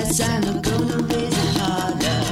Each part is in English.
yes, I'm gonna raise it harder.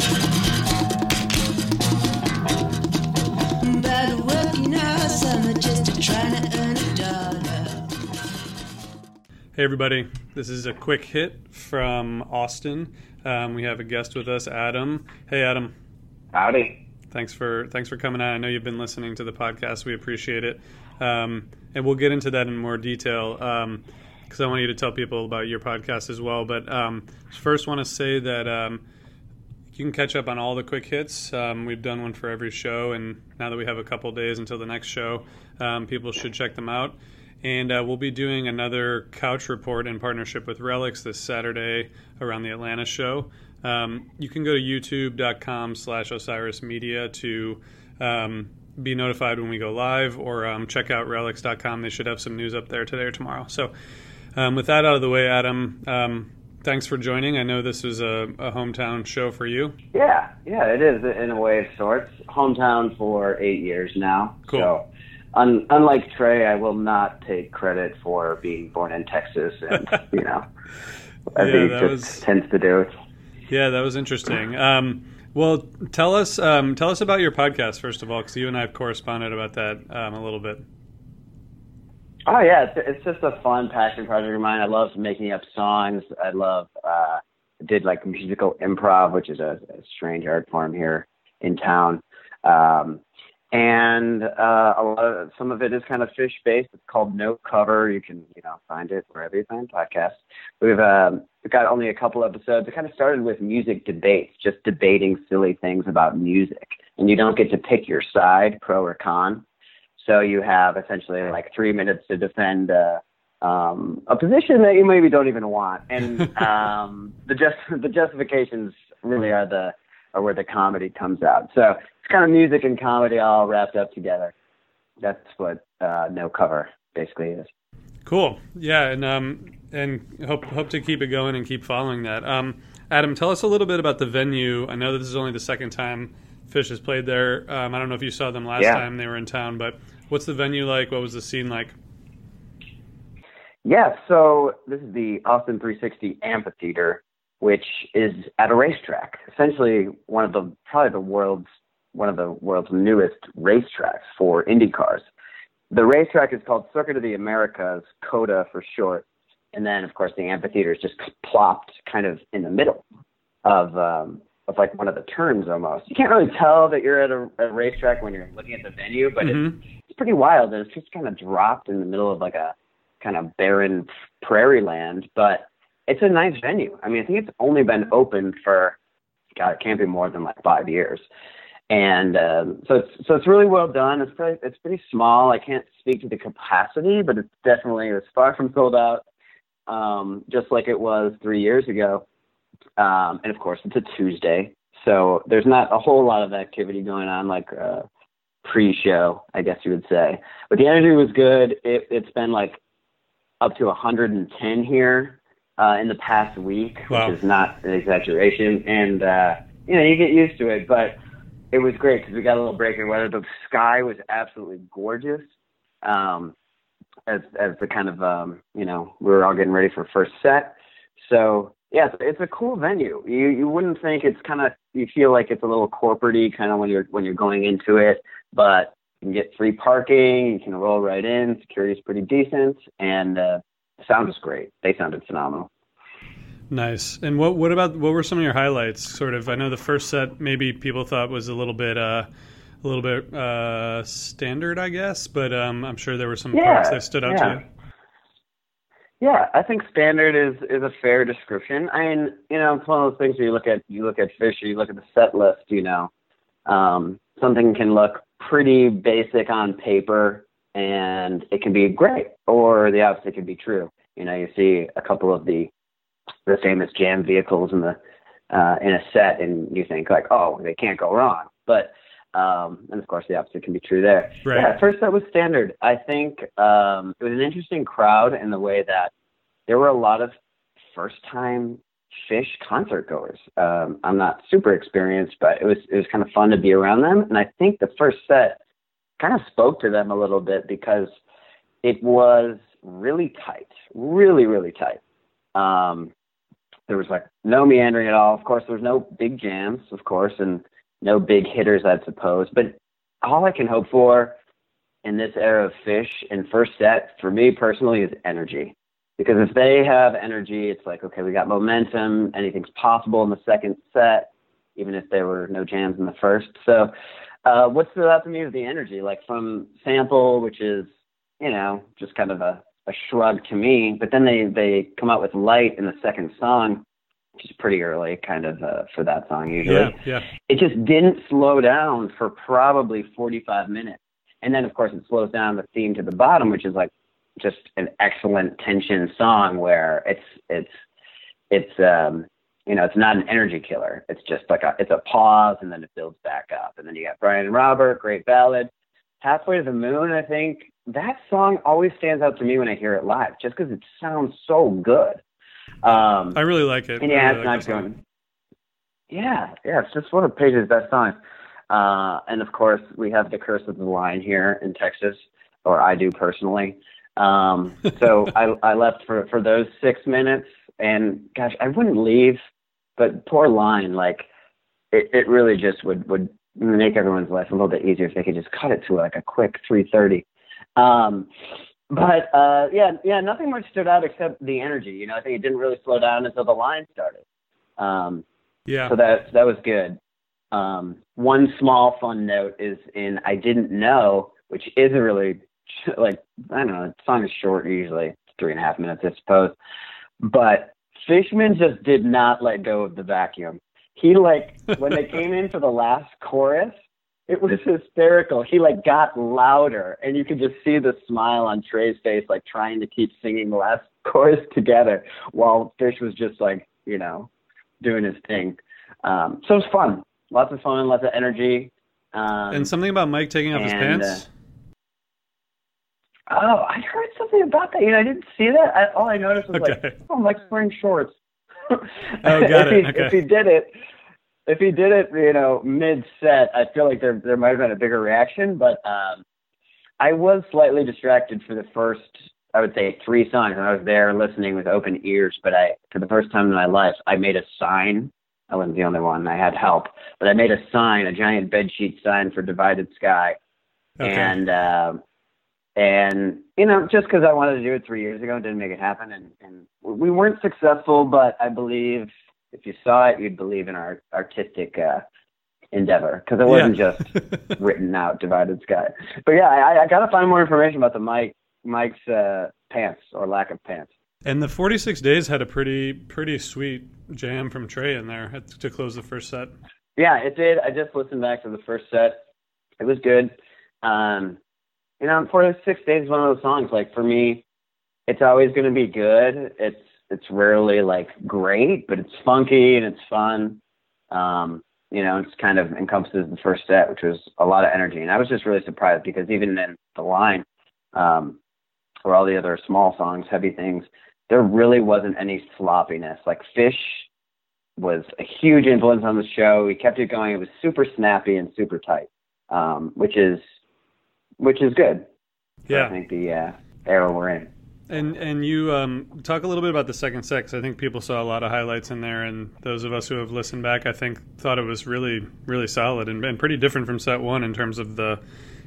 By the working hours, I'm just trying to earn a dollar. Hey everybody, this is a quick hit from Austin. We have a guest with us, Adam. Hey Adam. Howdy. Thanks for coming on. I know you've been listening to the podcast. We appreciate it. And we'll get into that in more detail because I want you to tell people about your podcast as well. But first want to say that you can catch up on all the quick hits. We've done one for every show, and now that we have a couple days until the next show, people should check them out. And we'll be doing another couch report in partnership with Relics this Saturday around the Atlanta show. You can go to youtube.com/Osiris Media to be notified when we go live, or check out relics.com. They should have some news up there today or tomorrow. So with that out of the way, Adam, thanks for joining. I know this is a hometown show for you. Yeah, it is in a way of sorts. Hometown for 8 years now. Cool. So unlike Trey, I will not take credit for being born in Texas, and as he just tends to do. Yeah, that was interesting. Well, tell us about your podcast first of all, because you and I have corresponded about that a little bit. Oh yeah, it's just a fun passion project of mine. I love making up songs. I did like musical improv, which is a strange art form here in town. And some of it is kind of fish based. It's called No Cover. You can find it wherever you find podcasts. We've got only a couple episodes. It kind of started with music debates, just debating silly things about music, and you don't get to pick your side, pro or con. So you have essentially like 3 minutes to defend a position that you maybe don't even want, and the justifications really are where the comedy comes out. So it's kind of music and comedy all wrapped up together. That's what No Cover basically is. Cool. Yeah, and hope to keep it going and keep following that. Adam, tell us a little bit about the venue. I know that this is only the second time Fish has played there. I don't know if you saw them last time they were in town, but what's the venue like? What was the scene like? Yeah, so this is the Austin 360 Amphitheater, which is at a racetrack, essentially one of the world's newest racetracks for Indy cars. The racetrack is called Circuit of the Americas, COTA for short, and then of course the amphitheater is just plopped kind of in the middle of like one of the turns almost. You can't really tell that you're at a racetrack when you're looking at the venue, but it's pretty wild, and it's just kind of dropped in the middle of like a kind of barren prairie land, but it's a nice venue. I mean, I think it's only been open for, it can't be more than like 5 years. And so it's really well done. It's pretty small. I can't speak to the capacity, but it's far from sold out, just like it was 3 years ago. And of course, it's a Tuesday, so there's not a whole lot of activity going on, like pre-show, I guess you would say. But the energy was good. It's been like up to 110 here in the past week, wow, which is not an exaggeration. And you get used to it, but it was great because we got a little break in weather. The sky was absolutely gorgeous. As the kind of we were all getting ready for first set. So yeah, it's a cool venue. You wouldn't think it's kind of, you feel like it's a little corporate-y kind of when you're going into it, but you can get free parking, you can roll right in, security's pretty decent, and the sound was great. They sounded phenomenal. Nice. And what were some of your highlights? Sort of, I know the first set maybe people thought was a little bit standard, I guess, but I'm sure there were some parts that stood out to you. Yeah, I think standard is a fair description. I mean, it's one of those things where you look at Fish, or you look at the set list, something can look pretty basic on paper and it can be great, or the opposite can be true. You see a couple of the famous jam vehicles in a set, and you think like, oh, they can't go wrong. But and of course the opposite can be true there. Right. Yeah, first set was standard. I think it was an interesting crowd in the way that there were a lot of first-time Fish concert goers. I'm not super experienced, but it was kind of fun to be around them. And I think the first set kind of spoke to them a little bit because it was really tight, really, really tight. There was like no meandering at all. Of course, there was no big jams, of course, and no big hitters, I'd suppose. But all I can hope for in this era of Phish in first set, for me personally, is energy. Because if they have energy, it's like, okay, we got momentum. Anything's possible in the second set, even if there were no jams in the first. So what stood out to me was the energy, like from Sample, which is, just kind of a shrug to me. But then they come out with Light in the second song, which is pretty early kind of for that song usually. Yeah. It just didn't slow down for probably 45 minutes. And then, of course, it slows down the theme to the bottom, which is like just an excellent tension song where it's not an energy killer. It's just like it's a pause, and then it builds back up. And then you got Brian and Robert, great ballad. Halfway to the Moon, I think that song always stands out to me when I hear it live, just because it sounds so good. I really like it. And yeah, it's not going. Yeah, it's just one of Page's best songs. And of course, we have The Curse of the Line here in Texas, or I do personally. So I left for those 6 minutes, and gosh, I wouldn't leave, but poor Line, like it really just would make everyone's life a little bit easier if they could just cut it to like a quick 3:30. Yeah, nothing much stood out except the energy. I think it didn't really slow down until the line started. So that was good. One small fun note is in I Didn't Know, which is a really, like, I don't know, the song is short usually. It's 3.5 minutes, I suppose. But Fishman just did not let go of the vacuum. He, like, when they came in for the last chorus, it was hysterical. He, like, got louder, and you could just see the smile on Trey's face, like, trying to keep singing the last chorus together while Fish was just, like, doing his thing. So it was fun. Lots of fun, lots of energy. And something about Mike taking off his pants? I heard something about that. I didn't see that. All I noticed was Mike's wearing shorts. Got it. Okay. If he did it, mid-set, I feel like there might have been a bigger reaction. But I was slightly distracted for the first, I would say, 3 songs. And I was there listening with open ears. But for the first time in my life, I made a sign. I wasn't the only one. I had help. But I made a sign, a giant bedsheet sign for Divided Sky. Okay. And just because I wanted to do it 3 years ago, didn't make it happen. And we weren't successful, but I believe if you saw it, you'd believe in our artistic endeavor, because it wasn't just written out Divided Sky. But yeah, I got to find more information about the Mike's pants or lack of pants. And the 46 Days had a pretty sweet jam from Trey in there to close the first set. Yeah, it did. I just listened back to the first set. It was good. 46 Days is one of those songs. Like, for me, it's always going to be good. It's rarely like great, but it's funky and it's fun. It's kind of encompasses the first set, which was a lot of energy. And I was just really surprised because even in the line, or all the other small songs, Heavy Things, there really wasn't any sloppiness. Like, Fish was a huge influence on the show. He kept it going. It was super snappy and super tight, which is good. Yeah. I think the era we're in. And you talk a little bit about the second set, 'cause I think people saw a lot of highlights in there, and those of us who have listened back, I think, thought it was really, really solid and pretty different from set one in terms of the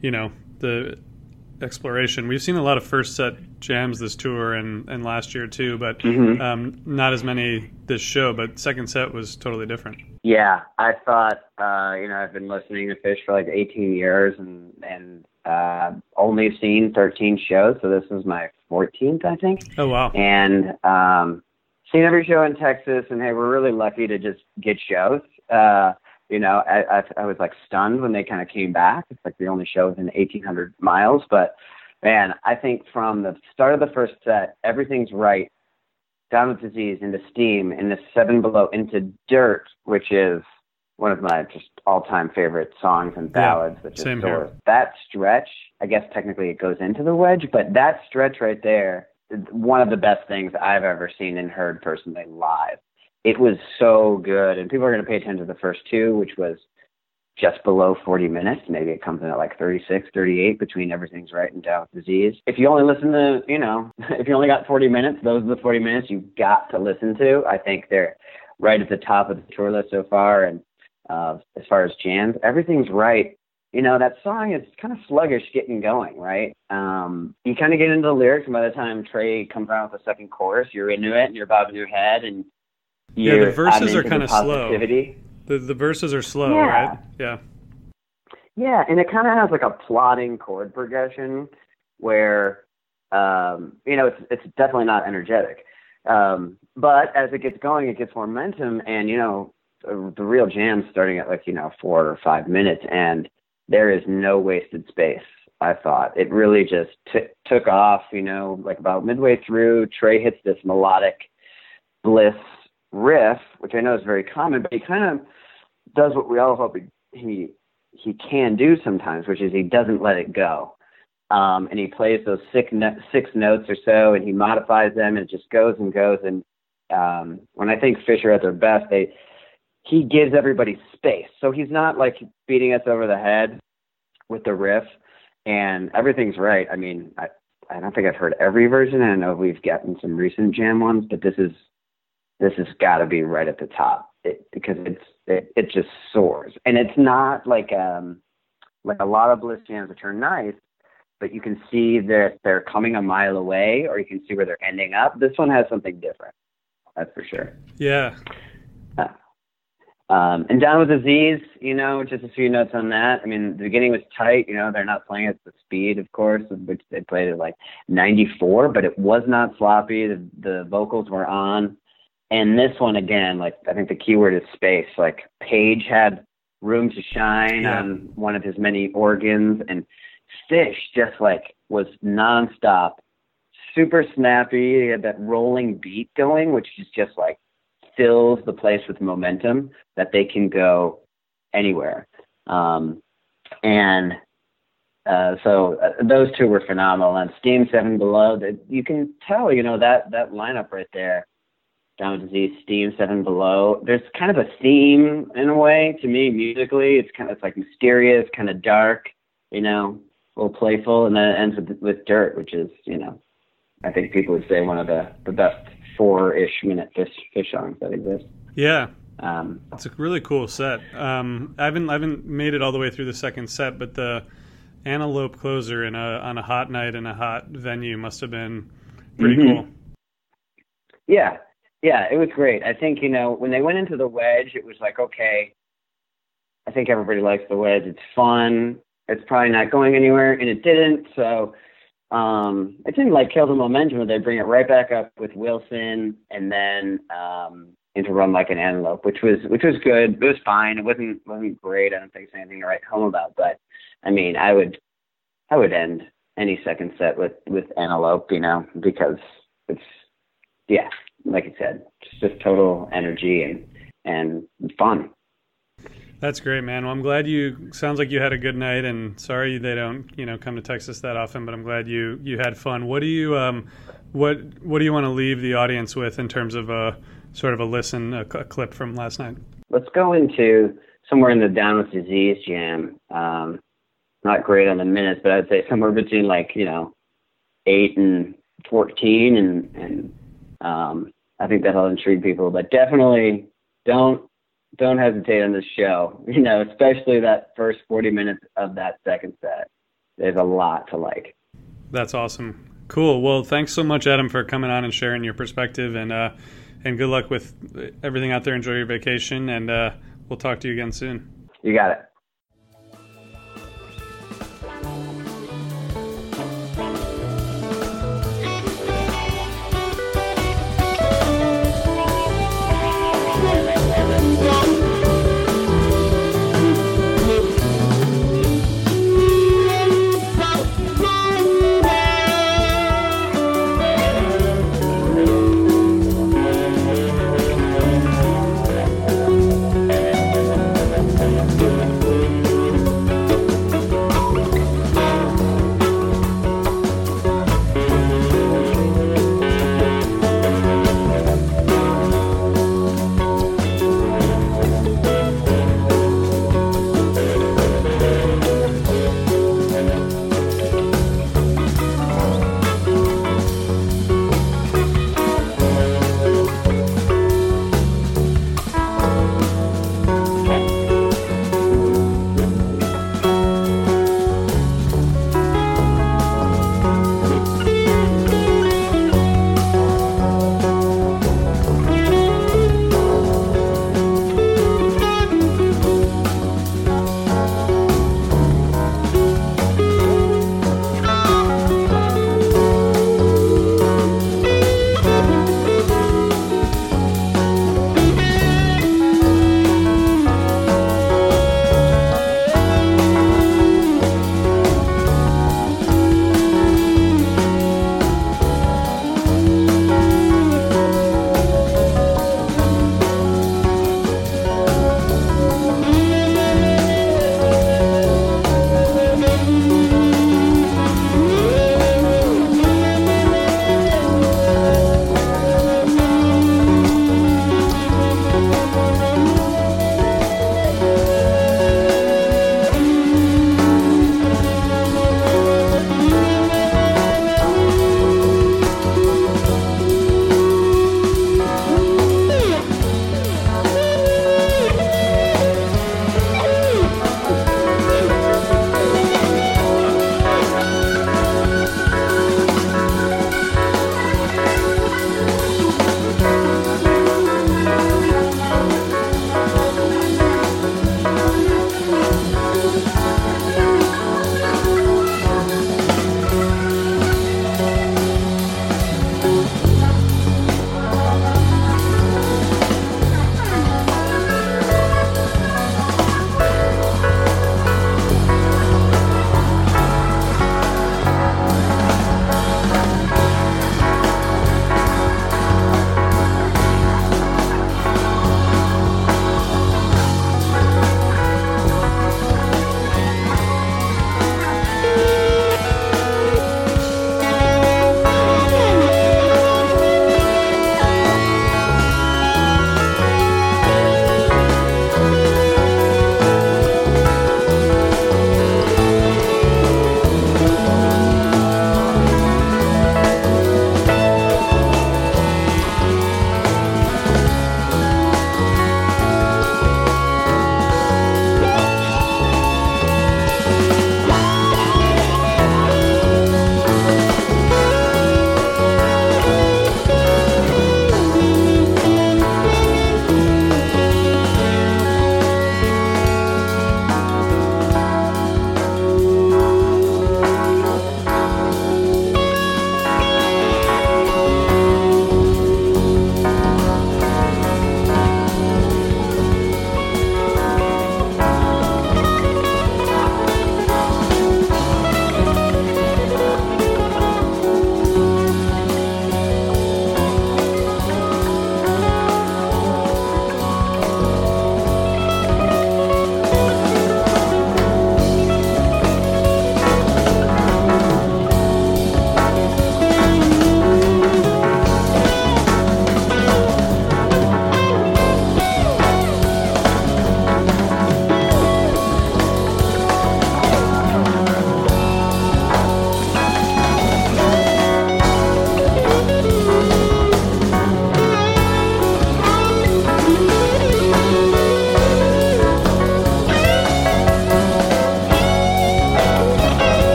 exploration. We've seen a lot of first set jams this tour and last year too, but not as many this show. But second set was totally different. Yeah, I thought I've been listening to Fish for like 18 years and only seen 13 shows, so this is my 14th, I think. Oh wow! And seen every show in Texas, and hey, we're really lucky to just get shows. I was like stunned when they kind of came back. It's like the only show within 1,800 miles. But man, I think from the start of the first set, everything's right. Down with Disease, into Steam, into Seven Below, into Dirt, which is one of my just all-time favorite songs and ballads. Yeah, same here. That stretch, I guess technically it goes into the wedge, but that stretch right there is one of the best things I've ever seen and heard personally live. It was so good, and people are going to pay attention to the first two, which was just below 40 minutes. Maybe it comes in at like 36, 38 between Everything's Right and Down with Disease. If you only listen to, if you only got 40 minutes, those are the 40 minutes you've got to listen to. I think they're right at the top of the tour list so far. And as far as jams, Everything's Right. That song is kind of sluggish getting going, right? You kind of get into the lyrics, and by the time Trey comes around with the second chorus, you're into it and you're bobbing your head, and the verses are kind of slow. The verses are slow, yeah. Right? Yeah. Yeah, and it kind of has like a plodding chord progression where, it's definitely not energetic. But as it gets going, it gets more momentum, and, the real jam's starting at 4 or 5 minutes, and there is no wasted space, I thought. It really just took off, about midway through. Trey hits this melodic bliss riff, which I know is very common, but he kind of does what we all hope he can do sometimes, which is he doesn't let it go. And he plays those six notes or so, and he modifies them, and it just goes and goes. And when I think Fisher at their best, he gives everybody space. So he's not like beating us over the head with the riff, and Everything's Right. I mean, I don't think I've heard every version. I know we've gotten some recent jam ones, but this has got to be right at the top because it just soars. And it's not like a lot of Bliss jams, which are nice, but you can see that they're coming a mile away, or you can see where they're ending up. This one has something different. That's for sure. Yeah. And Down with Disease, just a few notes on that. I mean, the beginning was tight. They're not playing at the speed, of course, which they played at like 94, but it was not sloppy. The vocals were on. And this one, again, I think the key word is space. Page had room to shine on one of his many organs, and Fish just was nonstop, super snappy. He had that rolling beat going, which is just fills the place with momentum that they can go anywhere. So those two were phenomenal. And Steam 7 Below, you can tell, that lineup right there, Down with Disease, Steam 7 Below, there's kind of a theme in a way to me musically. It's mysterious, kind of dark, a little playful, and then it ends with Dirt, which is, I think people would say one of the best 4-ish minute Fish songs that exist. Yeah. It's a really cool set. I haven't made it all the way through the second set, but the Antelope closer on a hot night in a hot venue must have been pretty cool. Yeah, it was great. I think, when they went into the Wedge, it was okay, I think everybody likes the Wedge. It's fun. It's probably not going anywhere, and it didn't. So it didn't kill the momentum. They bring it right back up with Wilson, and then into Run Like an Antelope, which was good. It was fine. It wasn't great. I don't think it's anything to write home about. But I mean, I would end any second set with Antelope, because it's like you said, just total energy and fun. That's great, man. Well, I'm glad sounds like you had a good night, and sorry they don't, come to Texas that often, but I'm glad you had fun. What do you what do you want to leave the audience with in terms of a sort of a clip from last night? Let's go into somewhere in the Down with Disease jam. Not great on the minutes, but I'd say somewhere between 8 and 14, and I think that'll intrigue people. But definitely don't hesitate on this show, especially that first 40 minutes of that second set. There's a lot to like. That's awesome. Cool. Well, thanks so much, Adam, for coming on and sharing your perspective, and good luck with everything out there. Enjoy your vacation, and we'll talk to you again soon. You got it.